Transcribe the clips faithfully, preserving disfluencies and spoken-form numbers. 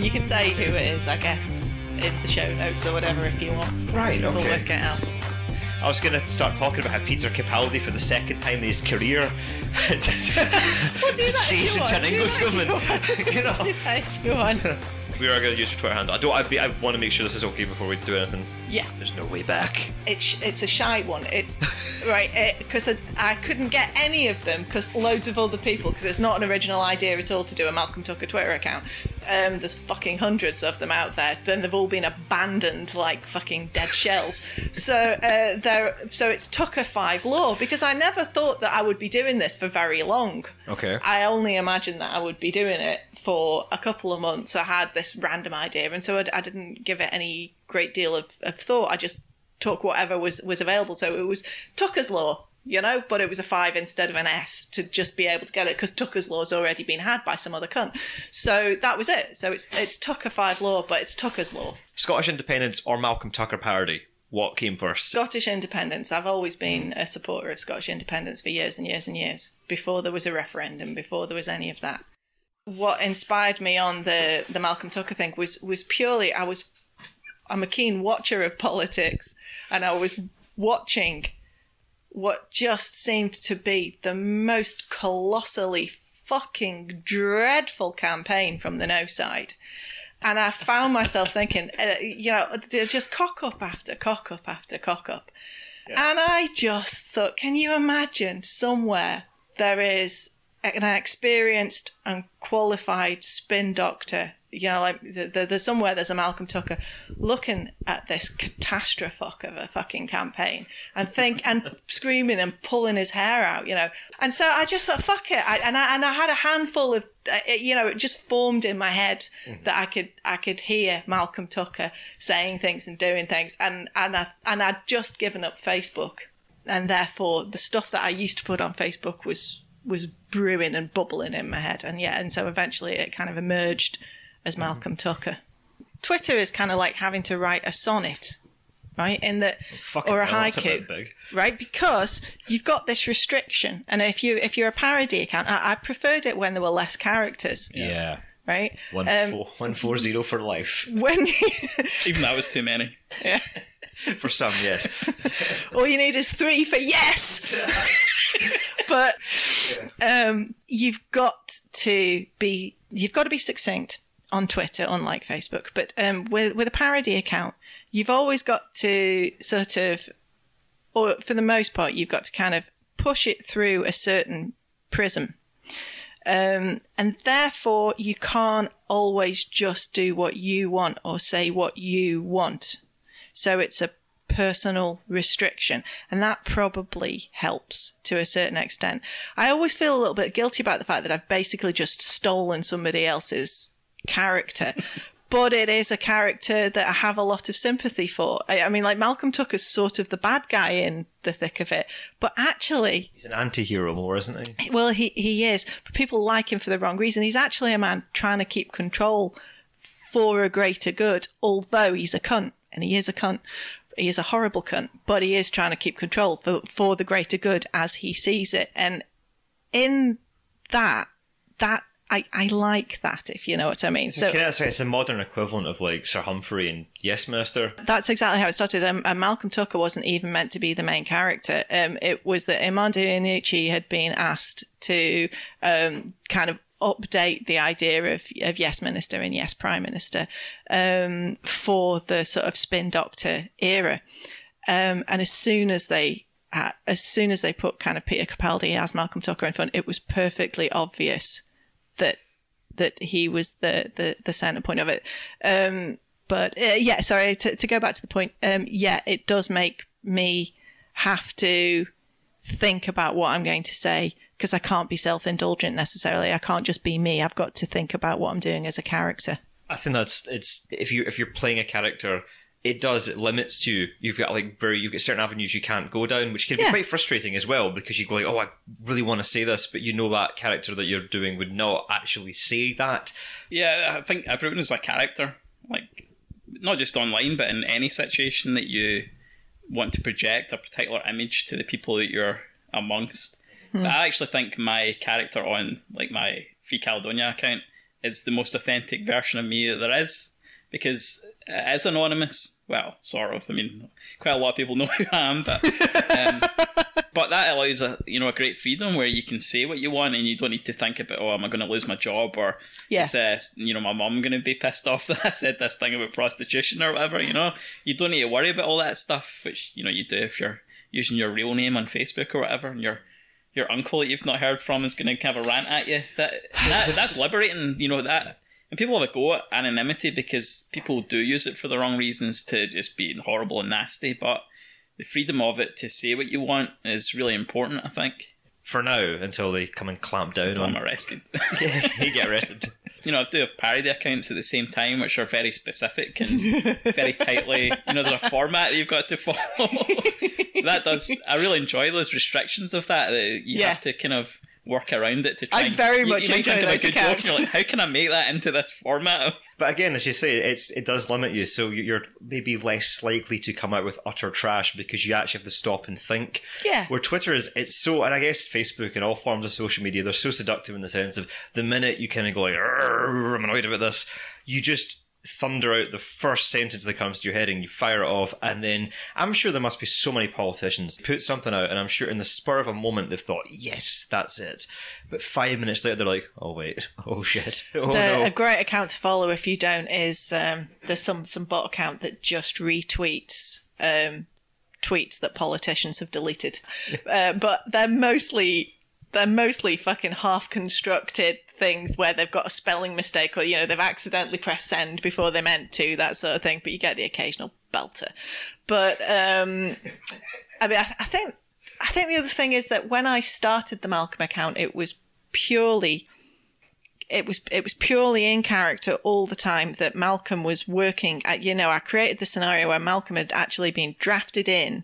You can say who it is, I guess, in the show notes or whatever if you want. Right, We'll okay. work it out. I was going to start talking about how Peter Capaldi, for the second time in his career, We'll do that changed if you into want. an Do Englishwoman. that if you You know. want. Do that if you want. We are going to use your Twitter handle. I don't. I, be, I want to make sure this is okay before we do anything. Yeah. There's no way back. It's it's a shy one. It's right because I, I couldn't get any of them because loads of other people because it's not an original idea at all to do a Malcolm Tucker Twitter account. Um, there's fucking hundreds of them out there. Then they've all been abandoned like fucking dead shells. So uh, there. So it's Tucker Five Law because I never thought that I would be doing this for very long. Okay. I only imagined that I would be doing it for a couple of months. I had this random idea, and so I, I didn't give it any great deal of, of thought. I just took whatever was, was available. So it was Tucker's Law, you know, but it was a five instead of an S to just be able to get it because Tucker's Law's already been had by some other cunt. So that was it. So it's it's Tucker Five Law, but it's Tucker's Law. Scottish independence or Malcolm Tucker parody? What came first? Scottish independence. I've always been a supporter of Scottish independence for years and years and years. Before there was a referendum, before there was any of that. What inspired me on the, the Malcolm Tucker thing was was purely I was I'm a keen watcher of politics, and I was watching what just seemed to be the most colossally fucking dreadful campaign from the no side. And I found myself thinking, uh, you know, just cock up after cock up after cock up. Yeah. And I just thought, can you imagine somewhere there is an experienced and qualified spin doctor, you know, like the, the, there's somewhere there's a Malcolm Tucker looking at this catastrophe of a fucking campaign and think and screaming and pulling his hair out, you know. And so I just thought, fuck it. I, and I and I had a handful of, uh, you know, it just formed in my head mm-hmm. that I could I could hear Malcolm Tucker saying things and doing things, and and I and I'd just given up Facebook, and therefore the stuff that I used to put on Facebook was was brewing and bubbling in my head, and yeah, and so eventually it kind of emerged as Malcolm mm. Tucker. Twitter is kind of like having to write a sonnet, right? In that, oh, or a hell, haiku, big. right? Because you've got this restriction, and if you if you're a parody account, I, I preferred it when there were less characters. Yeah. yeah. Right. One um, four one four zero for life. When even that was too many. Yeah. For some, yes. All you need is three for yes. But um, you've got to be you've got to be succinct on Twitter, unlike Facebook. But um, with with a parody account, you've always got to sort of, or for the most part, you've got to kind of push it through a certain prism. Um, and therefore, you can't always just do what you want or say what you want. So it's a personal restriction, and that probably helps to a certain extent. I always feel a little bit guilty about the fact that I've basically just stolen somebody else's character. But it is a character that I have a lot of sympathy for. I, I mean, like, Malcolm Tucker's sort of the bad guy in the thick of it. But actually... He's an anti-hero more, isn't he? Well, he, he is. But people like him for the wrong reason. He's actually a man trying to keep control for a greater good, although he's a cunt. And he is a cunt. He is a horrible cunt. But he is trying to keep control for, for the greater good as he sees it. And in that, that... I, I like that, if you know what I mean. It's, so a, it's a modern equivalent of like Sir Humphrey and Yes Minister. That's exactly how it started. Um, and Malcolm Tucker wasn't even meant to be the main character. Um, it was that Armando Iannucci had been asked to um, kind of update the idea of, of Yes Minister and Yes Prime Minister um, for the sort of spin doctor era. Um, and as soon as they uh, as soon as they put kind of Peter Capaldi as Malcolm Tucker in front, it was perfectly obvious that that he was the, the, the center point of it. Um, but uh, yeah, sorry, to, to go back to the point, um, yeah, it does make me have to think about what I'm going to say because I can't be self-indulgent necessarily. I can't just be me. I've got to think about what I'm doing as a character. I think that's, it's, if you, if you're playing a character, it does, it limits you. You've got like very, you've got certain avenues you can't go down, which can be yeah. quite frustrating as well, because you go like, oh, I really want to say this, but you know that character that you're doing would not actually say that. Yeah, I think everyone is a character, like not just online, but in any situation that you want to project a particular image to the people that you're amongst. Hmm. But I actually think my character on like my Free Caledonia account is the most authentic version of me that there is, because it is anonymous. Well, sort of. I mean, quite a lot of people know who I am, but um, but that allows a you know a great freedom where you can say what you want and you don't need to think about, oh, am I going to lose my job, or Yeah. is uh, you know my mum going to be pissed off that I said this thing about prostitution or whatever. You know, you don't need to worry about all that stuff, which you know you do if you're using your real name on Facebook or whatever, and your your uncle that you've not heard from is going to have a rant at you. That, that that's liberating. You know that. And people have a go at anonymity because people do use it for the wrong reasons, to just be horrible and nasty. But the freedom of it to say what you want is really important, I think. For now, until they come and clamp down Until on I'm arrested. Yeah, you get arrested. You know, I do have parody accounts at the same time, which are very specific and very tightly, you know, there's a format that you've got to follow. So that does, I really enjoy those restrictions of that, that you Yeah. have to kind of work around it to try I and, very you, much you might enjoy think of a those good joke, accounts. and you're like, how can I make that into this format of... But again, as you say, it's it does limit you, so you're maybe less likely to come out with utter trash because you actually have to stop and think. Yeah. Where Twitter is, it's so, and I guess Facebook and all forms of social media, they're so seductive in the sense of the minute you kind of go like, "Arr, I'm annoyed about this," you just thunder out the first sentence that comes to your head and you fire it off, and then I'm sure there must be so many politicians put something out and I'm sure in the spur of a moment they've thought, yes, that's it, but five minutes later they're like, oh wait, oh shit, oh The, no. A great account to follow if you don't is um, there's some some bot account that just retweets um, tweets that politicians have deleted, uh, but they're mostly they're mostly fucking half constructed things where they've got a spelling mistake, or you know they've accidentally pressed send before they meant to, that sort of thing. But you get the occasional belter. But um, I mean, I, I think I think the other thing is that when I started the Malcolm account, it was purely. It was it was purely in character all the time that Malcolm was working at, you know, I created the scenario where Malcolm had actually been drafted in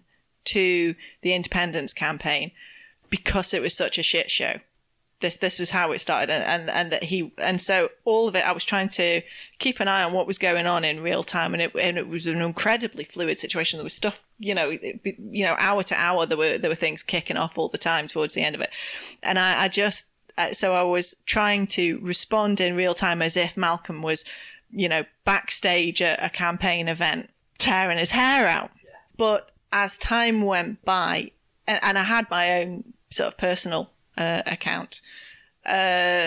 to the independence campaign because it was such a shit show. This this was how it started, and, and and that he and so all of it, I was trying to keep an eye on what was going on in real time, and it and it was an incredibly fluid situation. There was stuff, you know, it, you know, hour to hour, there were there were things kicking off all the time towards the end of it, and I, I just so I was trying to respond in real time as if Malcolm was, you know, backstage at a campaign event, tearing his hair out. Yeah. But as time went by, and, and I had my own sort of personal Uh, account, uh,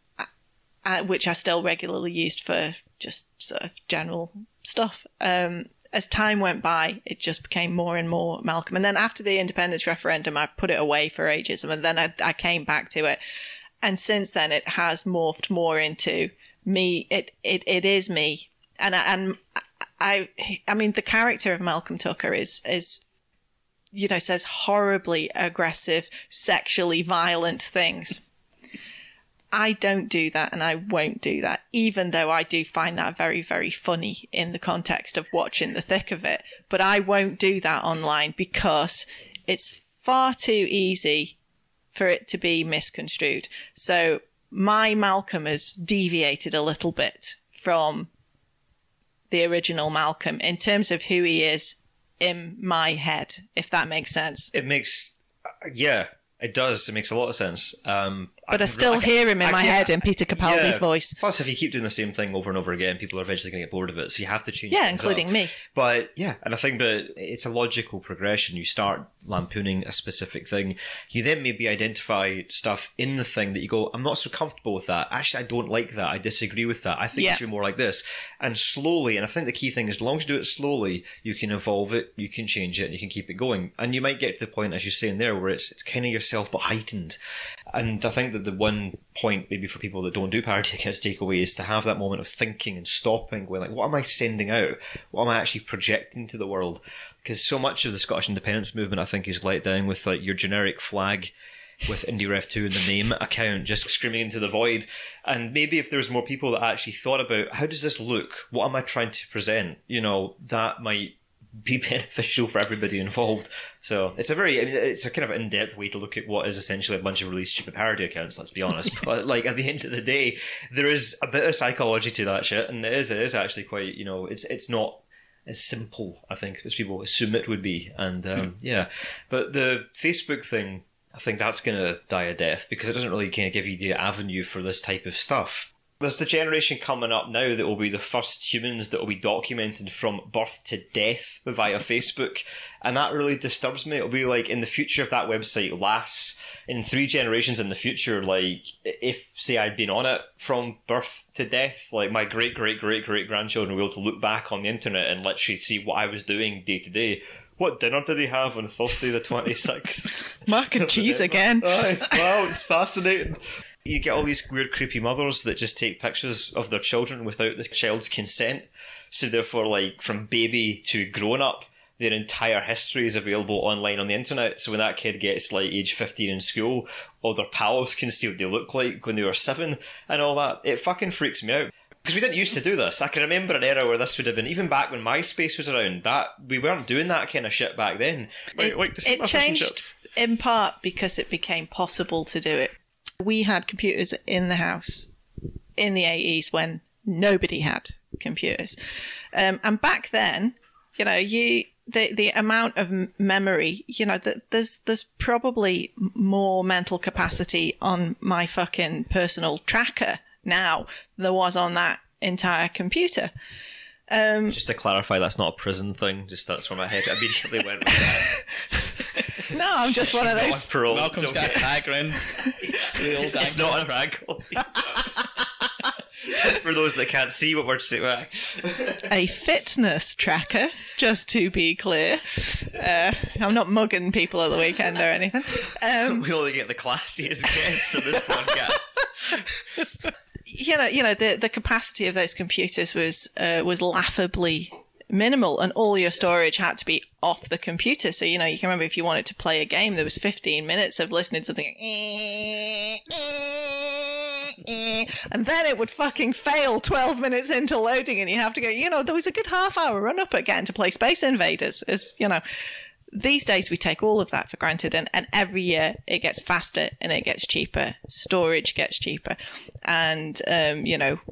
uh, which I still regularly used for just sort of general stuff. Um, as time went by, it just became more and more Malcolm. And then after the independence referendum, I put it away for ages, and then I, I came back to it. And since then, it has morphed more into me. It it it is me, and I, and I I mean the character of Malcolm Tucker is is. you know, says horribly aggressive, sexually violent things. I don't do that, and I won't do that, even though I do find that very, very funny in the context of watching the thick of it. But I won't do that online because it's far too easy for it to be misconstrued. So my Malcolm has deviated a little bit from the original Malcolm in terms of who he is in my head, if that makes sense. It makes, yeah, it does. It makes a lot of sense. Um, but I, I still I hear him in I my can, head in Peter Capaldi's yeah. voice. Plus, if you keep doing the same thing over and over again, people are eventually going to get bored of it. So you have to change. Yeah, things including up. me. But yeah, and I think that it's a logical progression. You start lampooning a specific thing. You then maybe identify stuff in the thing that you go, I'm not so comfortable with that. Actually, I don't like that. I disagree with that. I think Yeah. it should be more like this. And slowly, and I think the key thing is, as long as you do it slowly, you can evolve it, you can change it, and you can keep it going. And you might get to the point, as you're saying there, where it's it's kind of yourself but heightened. And I think that the one point maybe for people that don't do parody accounts take away is to have that moment of thinking and stopping, going like, what am I sending out? What am I actually projecting to the world? Because so much of the Scottish independence movement, I think, is let down with like your generic flag with IndieRef two in the name account just screaming into the void. And maybe if there was more people that actually thought about, how does this look? What am I trying to present? You know, that might be beneficial for everybody involved. So it's a very, I mean, it's a kind of in-depth way to look at what is essentially a bunch of really stupid parody accounts, let's be honest. But like at the end of the day, there is a bit of psychology to that shit, and it is, it is actually quite, you know, it's it's not as simple, I think, as people assume it would be. And um, mm. yeah, but the Facebook thing, I think that's going to die a death because it doesn't really kind of give you the avenue for this type of stuff. There's the generation coming up now that will be the first humans that will be documented from birth to death via Facebook. And that really disturbs me. It'll be like, in the future, if that website lasts, in three generations in the future, like, if, say, I'd been on it from birth to death, like, my great, great, great, great grandchildren will be able to look back on the internet and literally see what I was doing day to day. What dinner did he have on Thursday the twenty-sixth? Mac and cheese again. Aye, wow, it's fascinating. You get all these weird, creepy mothers that just take pictures of their children without the child's consent. So therefore, like, from baby to grown-up, their entire history is available online on the internet. So when that kid gets, like, age fifteen in school, all their pals can see what they look like when they were seven and all that. It fucking freaks me out. Because we didn't used to do this. I can remember an era where this would have been, even back when MySpace was around, that we weren't doing that kind of shit back then. It, like the it changed in part because it became possible to do it. We had computers in the house in the eighties when nobody had computers. Um, and back then, you know, you the the amount of m- memory, you know, that there's there's probably more mental capacity on my fucking personal tracker now than there was on that entire computer. Um, Just to clarify, that's not a prison thing. Just that's where my head immediately went with that. No, I'm just one of those. Parole. Malcolm's It's got a okay. tag round. It's, it's not a rag. For those that can't see what we're saying. A fitness tracker, just to be clear. Uh, I'm not mugging people at the weekend or anything. Um, We only get the classiest guests on this podcast. you know, you know, the the capacity of those computers was uh, was laughably minimal, and all your storage had to be off the computer. So, you know, you can remember if you wanted to play a game, there was fifteen minutes of listening to something like, and then it would fucking fail twelve minutes into loading, and you have to go, you know, there was a good half hour run up at getting to play Space Invaders. As you know, these days we take all of that for granted, and, and every year it gets faster and it gets cheaper. Storage gets cheaper. And, um, you know,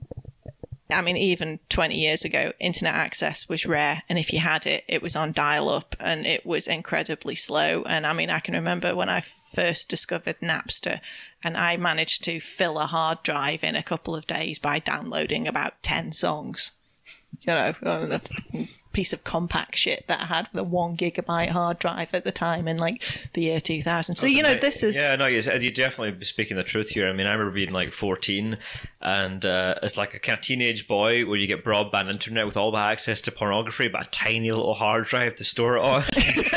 I mean, even twenty years ago, internet access was rare. And if you had it, it was on dial-up and it was incredibly slow. And I mean, I can remember when I first discovered Napster, and I managed to fill a hard drive in a couple of days by downloading about ten songs. You know, a piece of compact shit that I had with a one gigabyte hard drive at the time in like the year two thousand. So, you know, this is... Yeah, no, you're definitely speaking the truth here. I mean, I remember being like fourteen, and uh, it's like a kind of teenage boy where you get broadband internet with all the access to pornography, but a tiny little hard drive to store it on.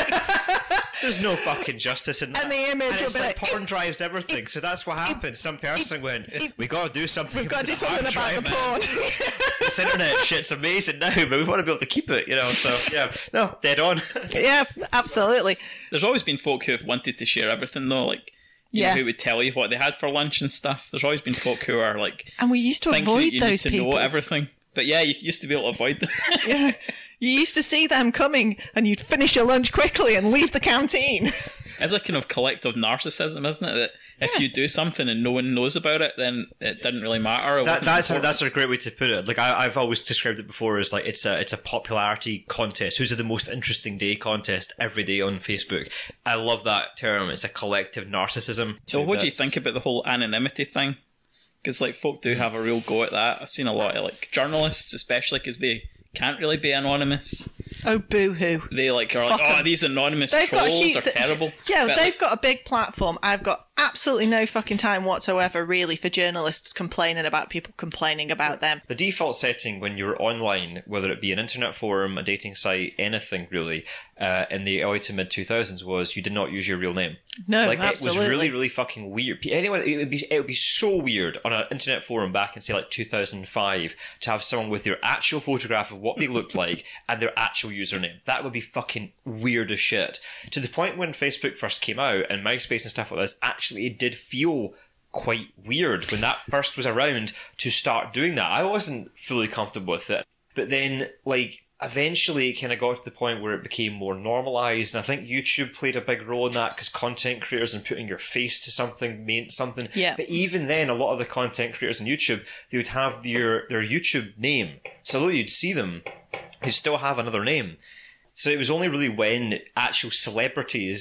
There's no fucking justice in that. And the image and will it's be like, like, porn drives everything. So that's what happened. Some person went, we got to do something. We've got to do with the something hard about the drive, man. porn. This internet shit's amazing now, but we want to be able to keep it, you know. So yeah, no, dead on. Yeah, absolutely. There's always been folk who have wanted to share everything, though. Like, you Yeah. know, who would tell you what they had for lunch and stuff. There's always been folk who are like, And we used to think avoid that you those need to people. know everything. But yeah, you used to be able to avoid them. Yeah. You used to see them coming and you'd finish your lunch quickly and leave the canteen. It's a kind of collective narcissism, isn't it? That if you do something and no one knows about it, then it didn't really matter. It That, wasn't that's a, important. that's a great way to put it. Like I, I've always described it before as like it's a it's a popularity contest. Who's the most interesting day contest every day on Facebook? I love that term. It's a collective narcissism. So what do you That's- think about the whole anonymity thing? Because like folk do have a real go at that. I've seen a lot of like journalists, especially because they can't really be anonymous. Oh, boo-hoo. They like are Fuck like, oh, 'em. these anonymous They've got a trolls huge, are terrible. Yeah, But, they've like, got a big platform. I've got absolutely no fucking time whatsoever, really, for journalists complaining about people complaining about them. The default setting when you're online, whether it be an internet forum, a dating site, anything really, uh, in the early to mid two thousands was you did not use your real name. No, like absolutely. it was really, really fucking weird. Anyway, it would be it would be so weird on an internet forum back in say like two thousand five to have someone with their actual photograph of what they looked like and their actual username. That would be fucking weird as shit. To the point when Facebook first came out and MySpace and stuff like this, actually it did feel quite weird when that first was around to start doing that. I wasn't fully comfortable with it, but then like. Eventually, it kind of got to the point where it became more normalized, and I think YouTube played a big role in that because content creators and putting your face to something meant something. Yeah. But even then, a lot of the content creators on YouTube, they would have their their YouTube name, so although you'd see them, they'd still have another name. So it was only really when actual celebrities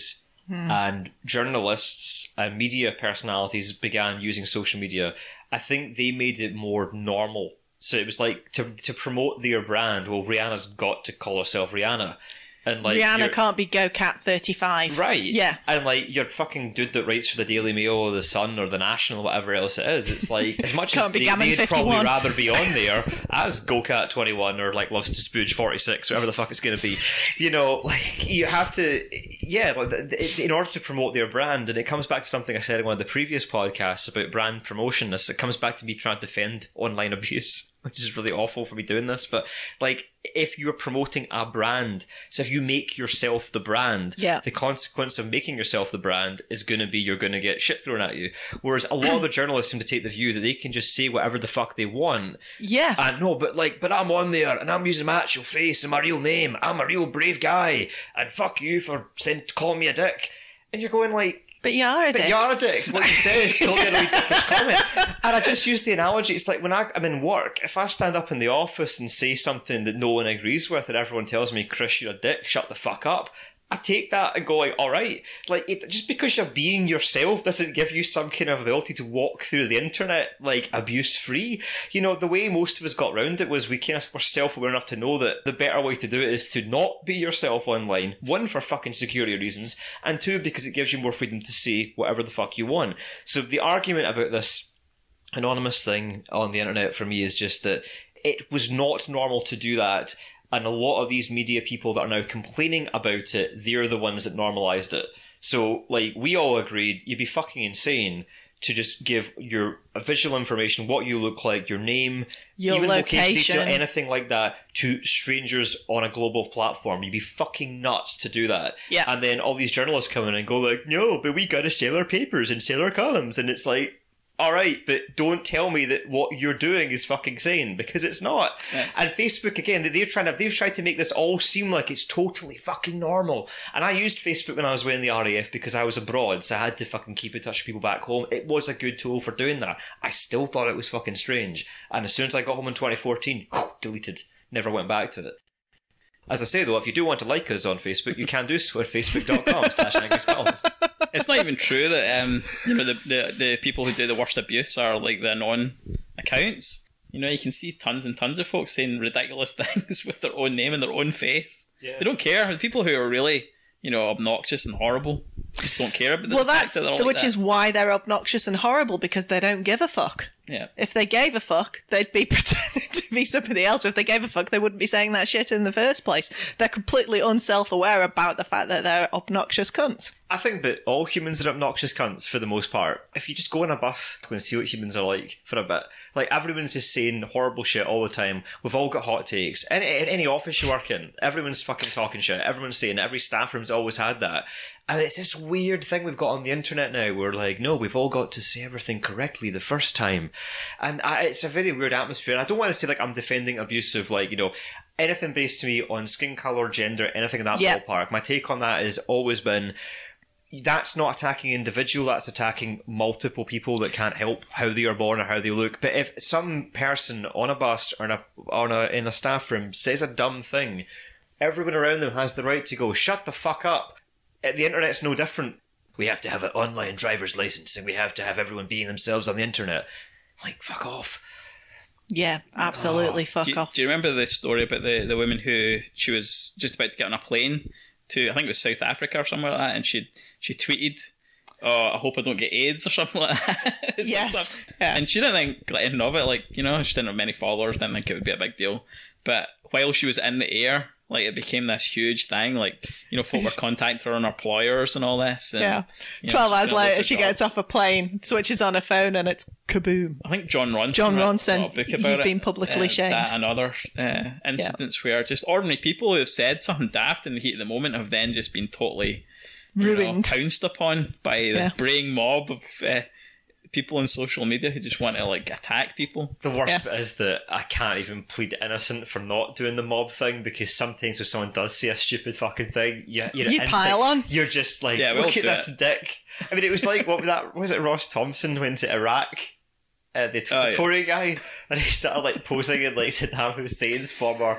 and journalists and media personalities began using social media, I think they made it more normal. So it was like, to to promote their brand, well, Rihanna's got to call herself Rihanna. And like Rihanna can't be GoCat thirty-five. Right. Yeah. And like your fucking dude that writes for the Daily Mail or the Sun or the National or whatever else it is, it's like, as much Can't as be they, Gammon they'd probably fifty-one. rather be on there as GoCat twenty-one or like Loves to Spooge forty-six, whatever the fuck it's going to be, you know, like you have to, yeah, like, in order to promote their brand. And it comes back to something I said in one of the previous podcasts about brand promotion. This it comes back to me trying to defend online abuse, which is really awful for me doing this, but like, if you're promoting a brand, so if you make yourself the brand, yeah. the consequence of making yourself the brand is going to be you're going to get shit thrown at you. Whereas a lot of the journalists seem to take the view that they can just say whatever the fuck they want. Yeah. And no, but like, but I'm on there and I'm using my actual face and my real name. I'm a real brave guy. And fuck you for saying, calling me a dick. And you're going like, But you are a but dick. you are a dick. What you say is clearly a really dickish comment. And I just use the analogy. It's like when I, I'm in work, if I stand up in the office and say something that no one agrees with and everyone tells me, Chris, you're a dick, shut the fuck up, I take that and go like, all right. Like, it, just because you're being yourself doesn't give you some kind of ability to walk through the internet, like, abuse-free. You know, the way most of us got around it was we kind of were self-aware enough to know that the better way to do it is to not be yourself online. One, for fucking security reasons, and two, because it gives you more freedom to say whatever the fuck you want. So the argument about this anonymous thing on the internet for me is just that it was not normal to do that. And a lot of these media people that are now complaining about it, they're the ones that normalised it. So, like, we all agreed you'd be fucking insane to just give your visual information, what you look like, your name, your even location location, detail, anything like that, to strangers on a global platform. You'd be fucking nuts to do that. Yeah. And then all these journalists come in and go like, no, but we gotta sell our papers and sell our columns. And it's like, all right, but don't tell me that what you're doing is fucking sane, because it's not. Yeah. And Facebook, again, they're trying to, they've tried to make this all seem like it's totally fucking normal. And I used Facebook when I was away in the R A F because I was abroad, so I had to fucking keep in touch with people back home. It was a good tool for doing that. I still thought it was fucking strange. And as soon as I got home in twenty fourteen, whew, deleted. Never went back to it. As I say, though, if you do want to like us on Facebook, you can do so at facebook.com slash Angry Scotland. It's not even true that um, you know the, the the people who do the worst abuse are like the anon accounts. You know, you can see tons and tons of folks saying ridiculous things with their own name and their own face. Yeah. They don't care. The people who are really, you know, obnoxious and horrible just don't care about the well, fact that's that they're all which like that. is why they're obnoxious and horrible, because they don't give a fuck. Yeah. If they gave a fuck, they'd be pretending to be somebody else. If they gave a fuck, they wouldn't be saying that shit in the first place. They're completely unself-aware about the fact that they're obnoxious cunts. I think that all humans are obnoxious cunts for the most part. If you just go on a bus and see what humans are like for a bit, like everyone's just saying horrible shit all the time. We've all got hot takes. In, in any office you work in, everyone's fucking talking shit. Everyone's saying it. Every staff room's always had that. And it's this weird thing we've got on the internet now where, like, no, we've all got to say everything correctly the first time. And I, it's a very weird atmosphere. And I don't want to say, like, I'm defending abuse of, like, you know, anything based to me on skin colour, gender, anything in that Yeah. ballpark. My take on that has always been, that's not attacking an individual, that's attacking multiple people that can't help how they are born or how they look. But if some person on a bus or in a, on a, in a staff room says a dumb thing, everyone around them has the right to go, shut the fuck up. The internet's no different. We have to have an online driver's license and we have to have everyone being themselves on the internet. Like, fuck off. Yeah, absolutely. Fuck Do you, off. do you remember the story about the, the woman who she was just about to get on a plane to, I think it was South Africa or somewhere like that, and she she tweeted, oh, I hope I don't get AIDS or something like that. Yes. Yeah. And she didn't think like, anything of it. Like, you know, she didn't have many followers, didn't think it would be a big deal. But while she was in the air, like, it became this huge thing. Like, you know, folk were contacting her on her employers and all this. And, Yeah. you know, Twelve she's hours been on loads later, of she gets jobs. off a plane, switches on her phone, and it's kaboom. I think John Ronson, John wrote- Ronson, wrote a book he'd about it, been publicly uh, shamed. That and other uh, incidents where just ordinary people who have said something daft in the heat of the moment have then just been totally you know, Ruined. pounced upon by the Yeah. braying mob of uh, people on social media who just want to like attack people. The worst Yeah. bit is that I can't even plead innocent for not doing the mob thing, because sometimes when someone does say a stupid fucking thing, you, you're You instinct- pile on. You're just like, Yeah, we'll look at do this it. dick. I mean, it was like, what was that? Was it Ross Thompson went to Iraq? Uh, the, Oh, the yeah. Tory guy, and he started like posing in like Saddam Hussein's former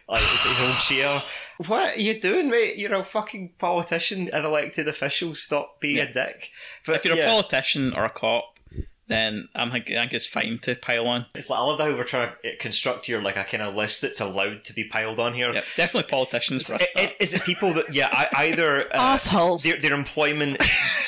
like his, his old chair. What are you doing, mate? You're a fucking politician and elected official. Stop being Yeah. a dick. But If you're yeah. a politician or a cop, then I'm think, I think it's fine to pile on. It's like, I love how we're trying to construct here like a kind of list that's allowed to be piled on here. Yep, definitely politicians for a start. Is, is it people that, yeah, I, either uh, Arseholes. their, their employment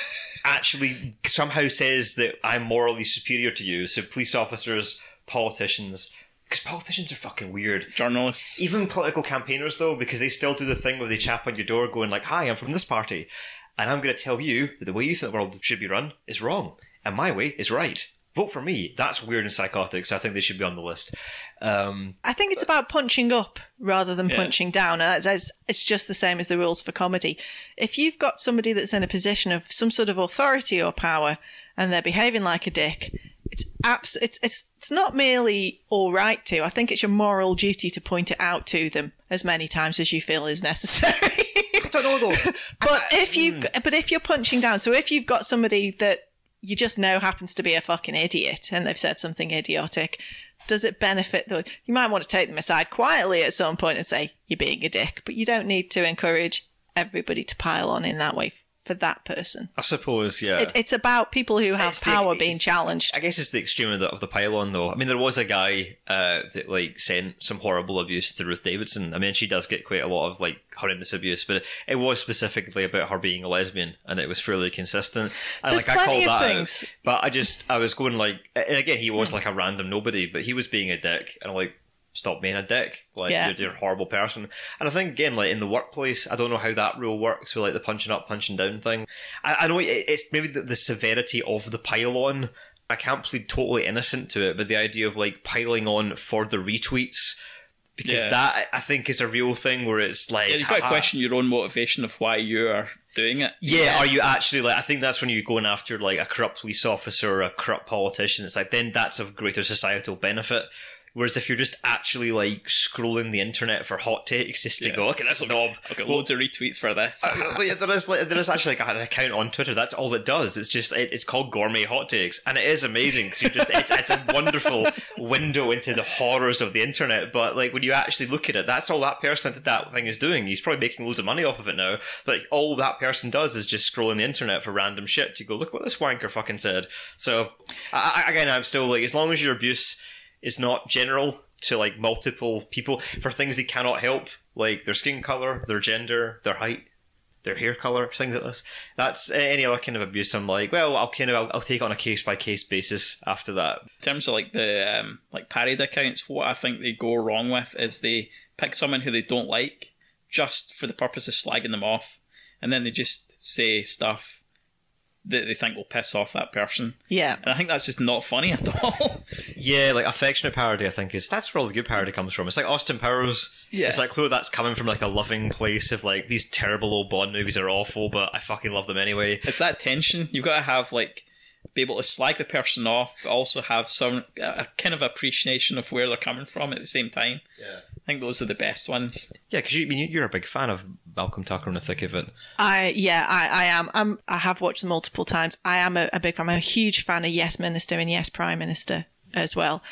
actually somehow says that I'm morally superior to you? So police officers, politicians, because politicians are fucking weird. Journalists. Even political campaigners, though, because they still do the thing where they chap on your door going like, hi, I'm from this party, and I'm going to tell you that the way you think the world should be run is wrong, and my way is right. Vote for me. That's weird and psychotic, so I think they should be on the list. Um, I think it's about punching up rather than Yeah. punching down. And that's, it's just the same as the rules for comedy. If you've got somebody that's in a position of some sort of authority or power and they're behaving like a dick, it's abs- it's it's it's not merely all right to. I think it's your moral duty to point it out to them as many times as you feel is necessary. I don't know, though. But if you but if you're punching down, so if you've got somebody that you just know happens to be a fucking idiot and they've said something idiotic, does it benefit the... You might want to take them aside quietly at some point and say, you're being a dick, but you don't need to encourage everybody to pile on in that way for that person. I suppose, yeah. It, it's about people who have It's the- power it's- being challenged. I guess it's the extreme of the, of the pylon, though. I mean, there was a guy uh, that like sent some horrible abuse to Ruth Davidson. I mean, she does get quite a lot of like horrendous abuse, but it, it was specifically about her being a lesbian, and it was fairly consistent. And There's like I plenty called of that things. out, but I just I was going like, and again, he was like a random nobody, but he was being a dick, and I'm like, stop being a dick. Like, Yeah. you're, you're a horrible person. And I think, again, like, in the workplace, I don't know how that rule works with, like, the punching up, punching down thing. I, I know it, it's maybe the, the severity of the pile-on. I can't plead totally innocent to it, but the idea of, like, piling on for the retweets, because Yeah. that, I think, is a real thing where it's like... Yeah, you've got to haha. question your own motivation of why you are doing it. Yeah, are you actually, like, I think that's when you're going after, like, a corrupt police officer or a corrupt politician. It's like, then that's of greater societal benefit. Whereas if you're just actually, like, scrolling the internet for hot takes just to Yeah. go, look at this knob. I've got Well, loads of retweets for this. uh, but yeah, there is like, there is actually like an account on Twitter. That's all it does. It's just it, it's called Gourmet Hot Takes, and it is amazing because you just it's, it's a wonderful window into the horrors of the internet. But like when you actually look at it, that's all that person that did that thing is doing. He's probably making loads of money off of it now. But like, all that person does is just scrolling the internet for random shit. You go, look what this wanker fucking said. So I, I, again, I'm still like, as long as your abuse is not general to like multiple people for things they cannot help, like their skin color, their gender, their height, their hair color, things like this. That's uh, any other kind of abuse. I'm like, well, I'll kind of I'll, I'll take it on a case by case basis after that. In terms of like the um, like parody accounts, what I think they go wrong with is they pick someone who they don't like just for the purpose of slagging them off, and then they just say stuff that they think will piss off that person. Yeah. And I think that's just not funny at all. Yeah, like affectionate parody, I think is that's where all the good parody comes from. It's like Austin Powers. Yeah. It's like clear that's coming from like a loving place of like these terrible old Bond movies are awful, but I fucking love them anyway. It's that tension. You've got to have like be able to slag the person off, but also have some a kind of appreciation of where they're coming from at the same time. Yeah. I think those are the best ones. Yeah, because you, I mean, you're a big fan of Malcolm Tucker in the thick of it. I yeah, I, I am. I'm, I have watched them multiple times. I am a, a big fan. I'm a huge fan of Yes Minister and Yes Prime Minister as well,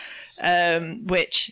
um, which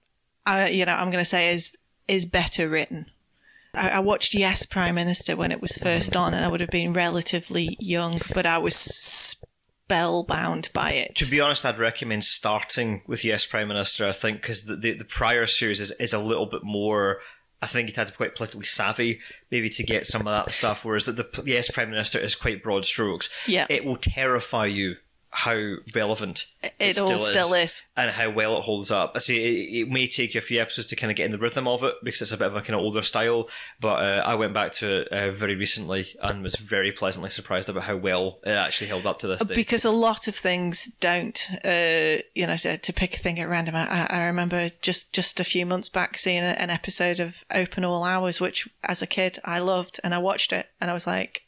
I you know I'm going to say is is better written. I, I watched Yes Prime Minister when it was first on, and I would have been relatively young, but I was spellbound by it. To be honest, I'd recommend starting with Yes Prime Minister, I think, because the, the the prior series is, is a little bit more. I think it had to be quite politically savvy, maybe to get some of that stuff. Whereas the, the Yes Prime Minister is quite broad strokes. Yeah. It will terrify you how relevant it, It still, all is, still is. and how well it holds up. I say it, it may take you a few episodes to kind of get in the rhythm of it because it's a bit of a kind of older style. But uh, I went back to it uh, very recently and was very pleasantly surprised about how well it actually held up to this day. Because a lot of things don't, uh, you know, to, to pick a thing at random. I, I remember just, just a few months back seeing a, an episode of Open All Hours, which as a kid I loved, and I watched it and I was like,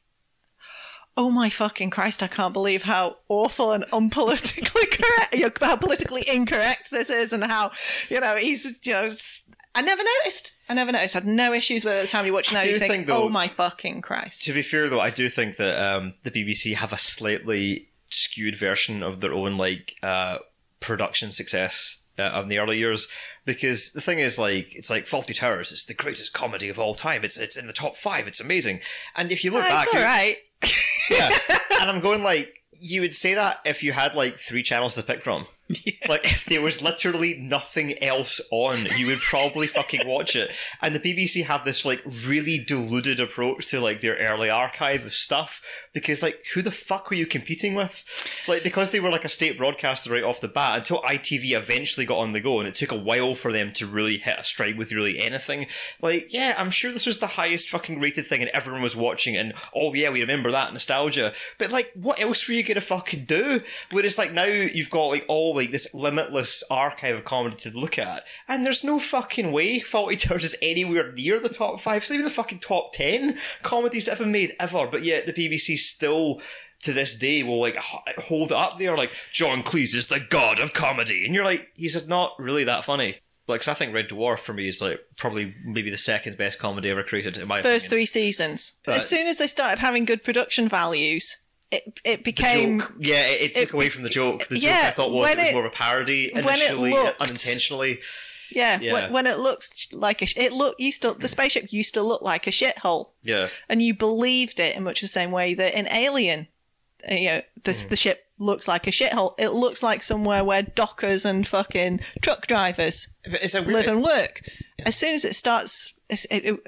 oh my fucking Christ, I can't believe how awful and unpolitically correct, you know, how politically incorrect this is, and how, you know, he's, you know, s- I never noticed. I never noticed. I had no issues with it at the time you watch it now. do You think, think, though- oh my fucking Christ. To be fair, though, I do think that um, the B B C have a slightly skewed version of their own like uh, production success uh, of the early years. Because the thing is, like, it's like Fawlty Towers. It's the greatest comedy of all time. It's it's in the top five. It's amazing. And if you look Oh, back, it's all right. yeah, and I'm going like, you would say that if you had like three channels to pick from. Yeah. Like, if there was literally nothing else on, you would probably fucking watch it. And the B B C have this, like, really deluded approach to, like, their early archive of stuff. Because, like, who the fuck were you competing with? Like, because they were, like, a state broadcaster right off the bat, until I T V eventually got on the go, and it took a while for them to really hit a stride with really anything. Like, yeah, I'm sure this was the highest fucking rated thing, and everyone was watching, and, oh, yeah, we remember that nostalgia. But, like, what else were you gonna fucking do? Whereas, like, now you've got, like, all, like, this limitless archive of comedy to look at, and there's no fucking way Fawlty Towers is anywhere near the top five. It's not even the fucking top ten comedies that have been made ever. But yet the B B C still, to this day, will like h- hold it up there, like, John Cleese is the god of comedy, and you're like, he's not really that funny. Like, 'cause I think Red Dwarf for me is like probably maybe the second best comedy ever created in my First opinion. three seasons. Right. As soon as they started having good production values, it it became Joke. Yeah, it, it took it- away from the joke. The yeah, joke I thought was when it was it- more of a parody when it initially, looked- unintentionally. yeah, Yeah. When, when it looks like a sh- it look used to the spaceship used to look like a shithole, Yeah. and you believed it in much the same way that in Alien, uh, you know, this Mm. the ship looks like a shithole. It looks like somewhere where dockers and fucking truck drivers It's a weird, live and work. As soon as it starts, it's- it, it,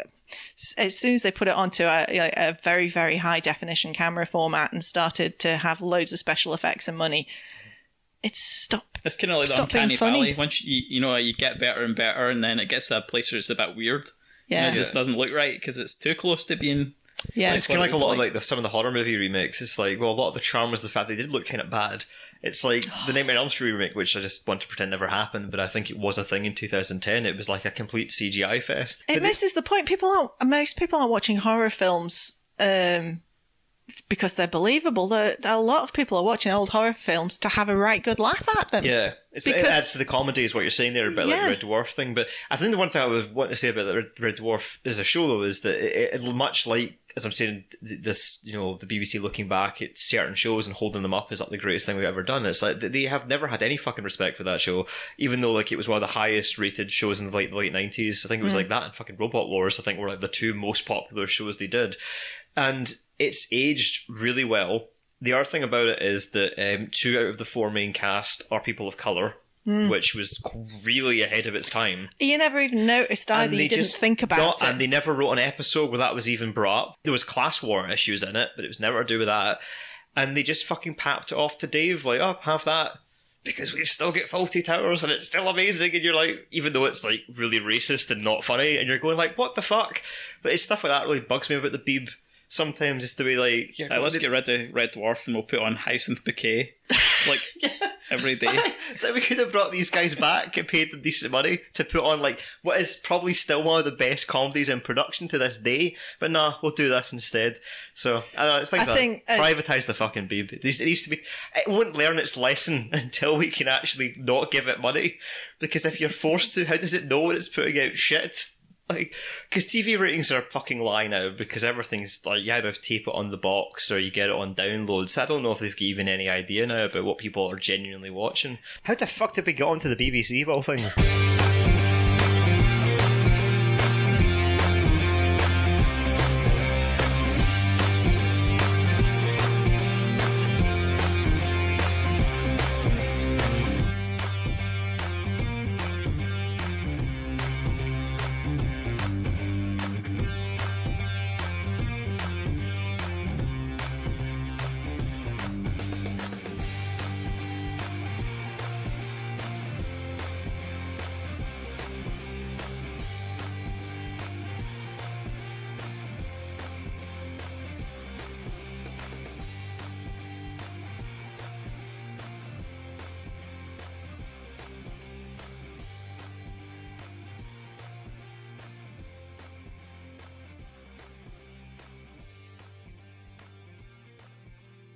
as soon as they put it onto a, a very, very high definition camera format and started to have loads of special effects and money, it's stopped. It's kind of like the Stop being uncanny funny. valley. Once you you know you get better and better, and then it gets to a place where it's a bit weird. Yeah. And it just Yeah. doesn't look right because it's too close to being. Yeah, It's what kind of it like a would lot be of like the, some of the horror movie remakes. It's like, well, a lot of the charm was the fact they did look kind of bad. It's like the Nightmare on Elm Street remake, which I just want to pretend never happened, but I think it was a thing in two thousand ten. It was like a complete C G I fest. It But they- misses the point. People aren't. Most people aren't watching horror films um, because they're believable. There, a lot of people are watching old horror films to have a right good laugh at them. yeah, it's, it Because- adds to the comedy, is what you're saying there about Yeah. like Red Dwarf thing. But I think the one thing I would want to say about the Red, Red Dwarf as a show, though, is that it, it much like, as I'm saying, th- this, you know, the B B C looking back at certain shows and holding them up as like the greatest thing we've ever done. It's like they have never had any fucking respect for that show, even though like it was one of the highest rated shows in the late late nineties. I think it was like that and fucking Robot Wars. I think were like the two most popular shows they did, and it's aged really well. The other thing about it is that um, two out of the four main cast are people of color. Which was really ahead of its time. You never even noticed And either. they You didn't just- think about no, it. And they never wrote an episode where that was even brought up. There was class war issues in it, but it was never to do with that. And they just fucking papped it off to Dave, like, oh, have that. Because we've still got Fawlty Towers and it's still amazing. And you're like, even though it's like really racist and not funny, and you're going like, what the fuck? But it's stuff like that really bugs me about the Beeb. Sometimes just to be like, yeah, Uh, let's they- get rid of Red Dwarf and we'll put on Hyacinth Bouquet like every day. So we could have brought these guys back and paid them decent money to put on like what is probably still one of the best comedies in production to this day. But nah, we'll do this instead. So I don't know, it's like I that. think, uh, Privatize the fucking Beeb. It needs, it needs to be. It won't learn its lesson until we can actually not give it money. Because if you're forced to, how does it know when it's putting out shit? Like, because T V ratings are a fucking lie now, because everything's like, you either tape it on the box or you get it on download. So I don't know if they've even any idea now about what people are genuinely watching. How the fuck did we get onto the B B C of all things?